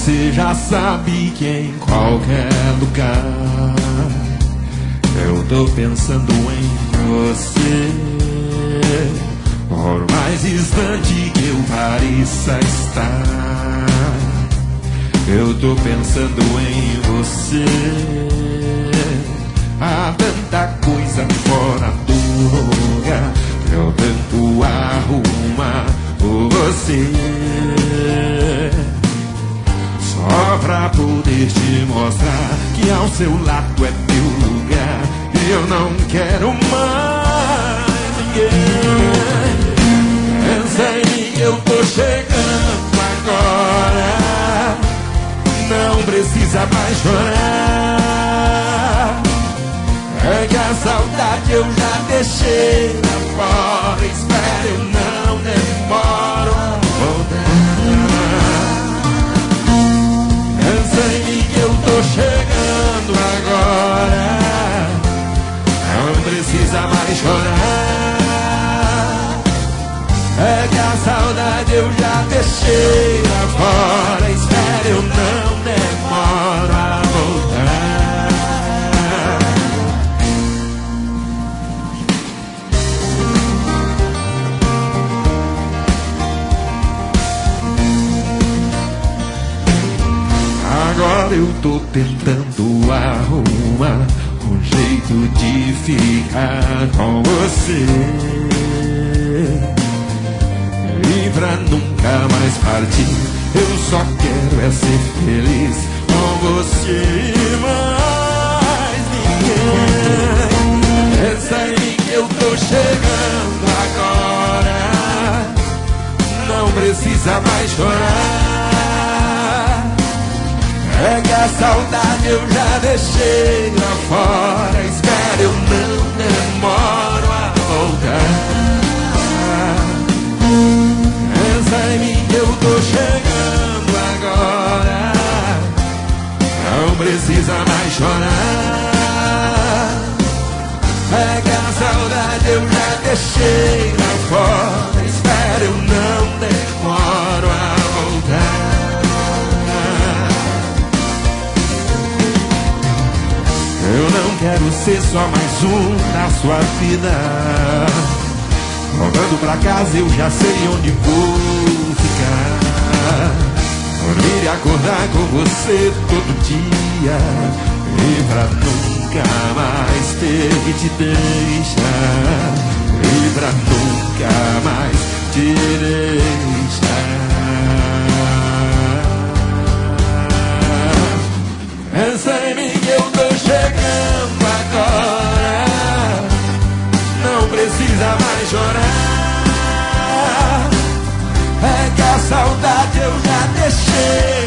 Você já sabe que em qualquer lugar eu tô pensando em você. Por mais distante que eu pareça estar, eu tô pensando em você. Há tanta coisa fora do lugar que eu tento arrumar por você, só pra poder te mostrar que ao seu lado é meu lugar. E eu não quero mais ninguém. Pensa em mim, eu tô chegando agora. Não precisa mais chorar. É que a saudade eu já deixei lá fora. Espera, eu não demoro a voltar. Pensa em mim que eu tô chegando agora. Não precisa mais chorar. É que a saudade eu já deixei lá fora. Espera, eu não demoro a voltar. Agora eu tô tentando arrumar um jeito de ficar com você, e pra nunca mais partir, eu só quero é ser feliz com você e mais ninguém. Pensa em mim que eu tô chegando agora. Não precisa mais chorar. É que a saudade eu já deixei lá fora. Espera, eu não demoro a voltar. Pensa em mim que eu tô chegando agora. Não precisa mais chorar. É que a saudade eu já deixei lá fora. Espera, eu não demoro a voltar. Eu não quero ser só mais um na sua vida. Voltando pra casa eu já sei onde vou ficar. Dormir e acordar com você todo dia, e pra nunca mais ter que te deixar, e pra nunca mais te deixar. Pensa em mim que eu tô chegando agora. Não precisa mais chorar. É que a saudade eu já deixei